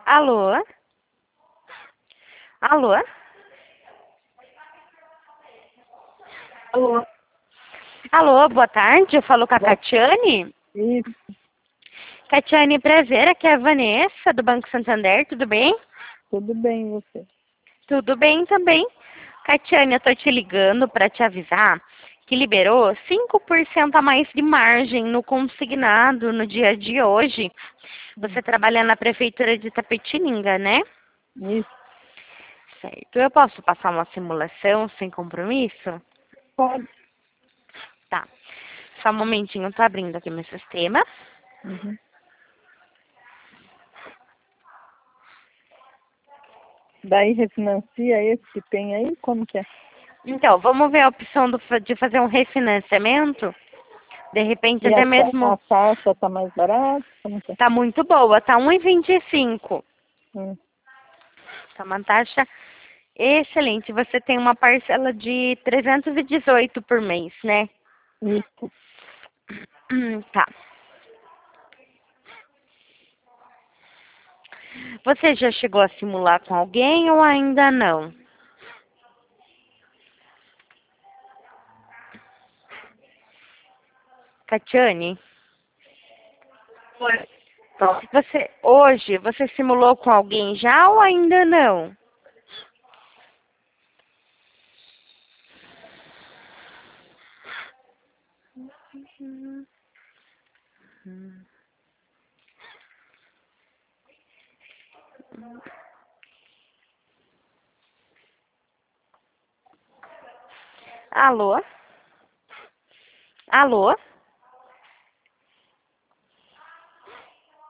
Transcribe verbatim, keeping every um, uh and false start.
Alô? Alô? Alô? Alô, boa tarde. Eu falo com a Boa- Catiane. Isso, Catiane, prazer. Aqui é a Vanessa, do Banco Santander. Tudo bem? tudo bem, e você? Tudo bem também. Catiane, eu tô te ligando para te avisar que liberou cinco por cento a mais de margem no consignado no dia de hoje. Você trabalha na Prefeitura de Itapetininga, né? Isso, Certo. Eu posso passar uma simulação sem compromisso? pode. Tá. Só um momentinho, tô abrindo aqui meu sistema. Uhum. Daí refinancia esse que tem aí? Como que é? Então, vamos ver a opção do fa- de fazer um refinanciamento? De repente, E a, até ta- mesmo a taxa tá mais barata? Como que é? tá muito boa, tá um e vinte e cinco. Hum. Tá uma taxa excelente. Você tem uma parcela de trezentos e dezoito por mês, né? Isso. Hum, Tá. Você já chegou a simular com alguém ou ainda não? Catiane, Oi. Tá. você hoje você simulou com alguém já ou ainda não? Alô? Alô?